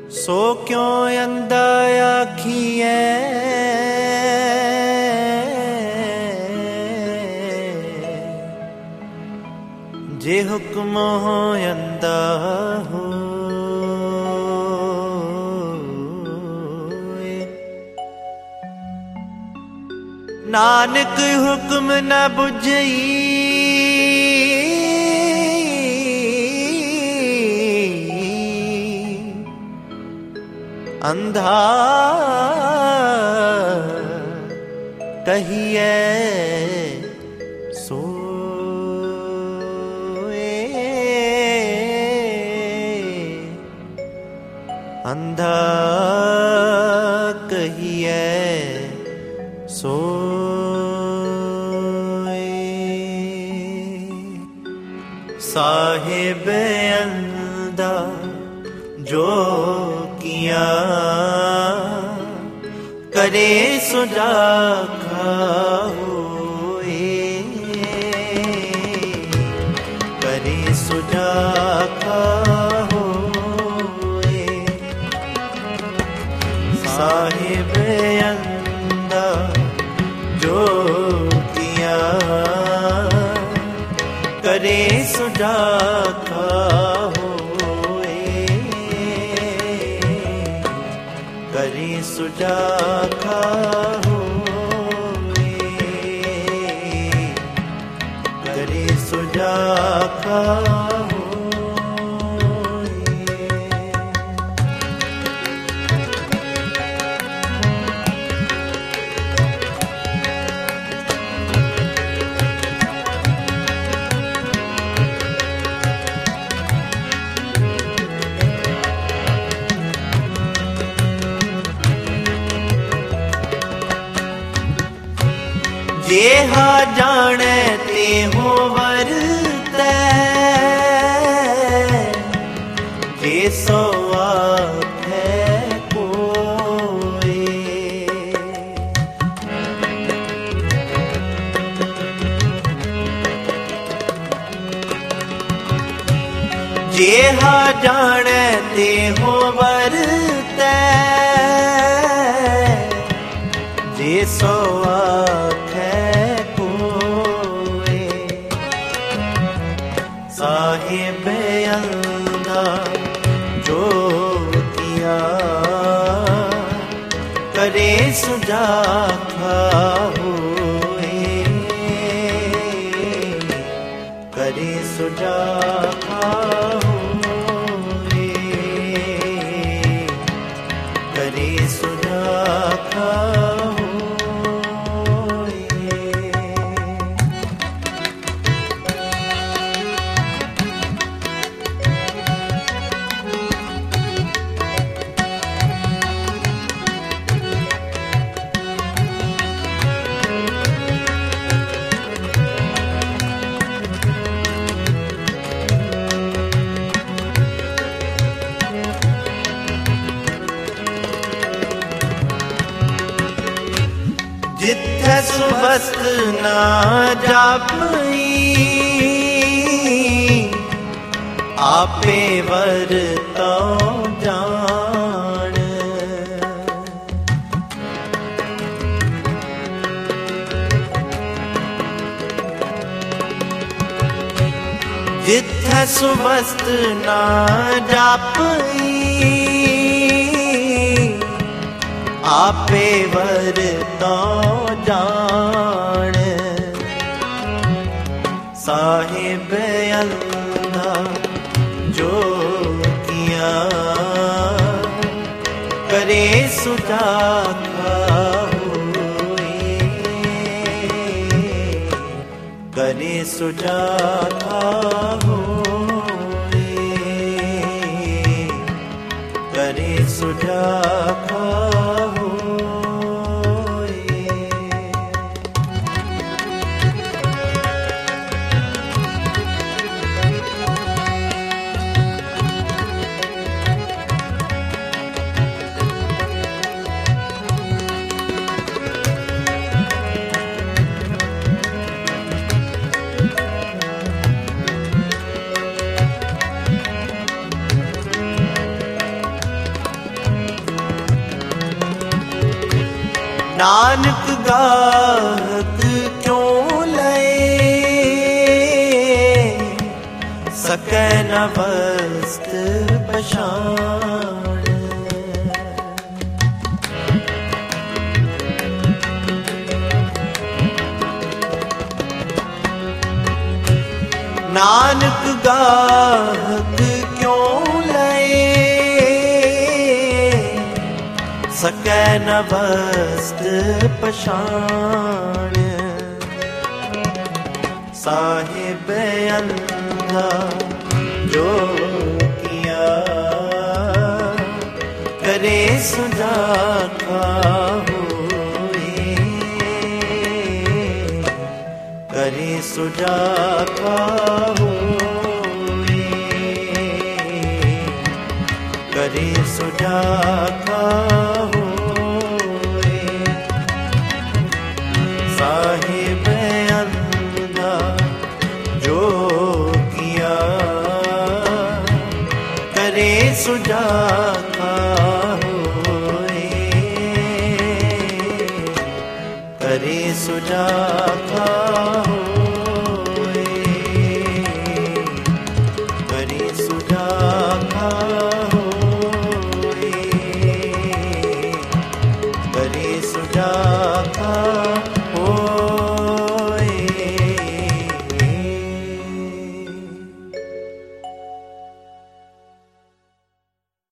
सो क्यों अंधा आखिए जे हुक्म हो अंधा हो। नानक हुक्म न बुझई अंधा कहिए सोए। अंधा कहिए सोए। साहिब अंधा जो किया करे सो राखा होए। करे सो राखा होए। साहिब अंधा जो किया करे सो राखा करे सुजाखा होए। करे सुजाखा जेहा जाने ते हो वरतै जे सो आखे कोई। जेहा जाने ते हो वरतै जे सो साहिब अंधा जो किया करे सुजाखा होए। करे सुजाखा होए। करे सुजाखा जिथे सुबस्त ना जापई आपे वरतो जान। जिथे सुबस्त ना जापई आपे वरतो जान। साहिब अंधा जो किया करे सुजाखा होए। करे सुजाखा होए। करे सुजाखा नानक गाहक क्यों लए, सकै न वस्त्र पछाण। नानक गाहक क्यों लए, सकै न वस्त्र पछाण। साहिब अंधा जो किया, करे सुजाखा होए, करे सुजाखा होए, करे सुजाखा होए। साहिब अंधा जो किया, करे सुजाखा होए, करे सुजाखा